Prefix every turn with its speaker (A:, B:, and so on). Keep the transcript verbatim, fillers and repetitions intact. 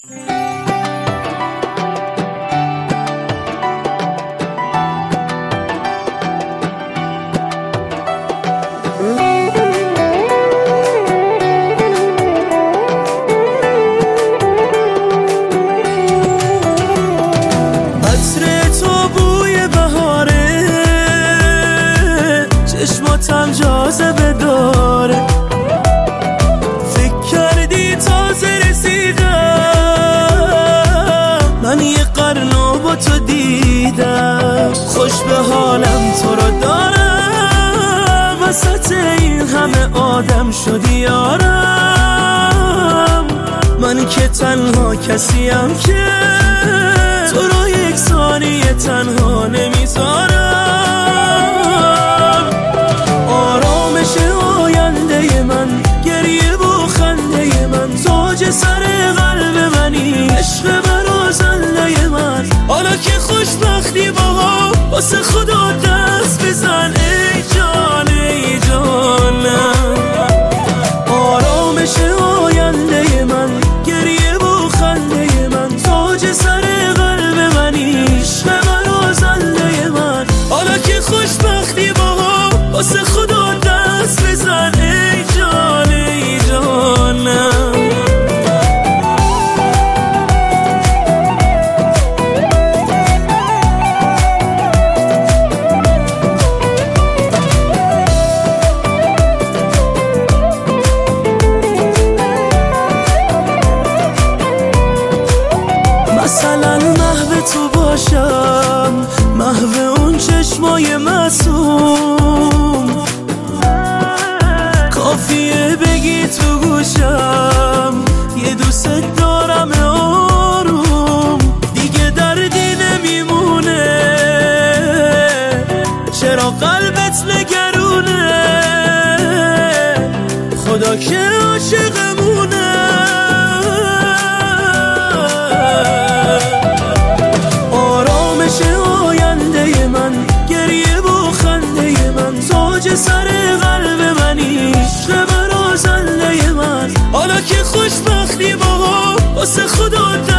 A: چشماتم جاذبه داره، فکر کردی تازه رسیدم، من یه قرنو با تو دیدم، خوش به حالم تو رو دارم، وسط این همه آدم شدی یارم، من که تنها کسیم که تو رو یک ثانیه تنها نمیذارم. آرامش آینده من، گریه و خنده من، تاج سر قلب منی، عشق برازنده من، حالا که خوشبختی باها واسه خدا دست بزن ای جان ای جانم. آرامش آینده من، گریه و خنده من، تاج سر قلب منی، عشق برازنده من، حالا که خوشبختی باها واسه خدا دست بزن ای جان ای جانم. مثلا محو تو باشم، محو اون چشمای معصوم، کافیه بگی تو گوشم یه دوست دارم آروم، دیگه دردی نمیمونه، چرا قلبت نگرونه، خدا که عاشقمونه. تاج سر قلب منی، عشق برازنده من، حالا که خوشبختی باها واسه خدا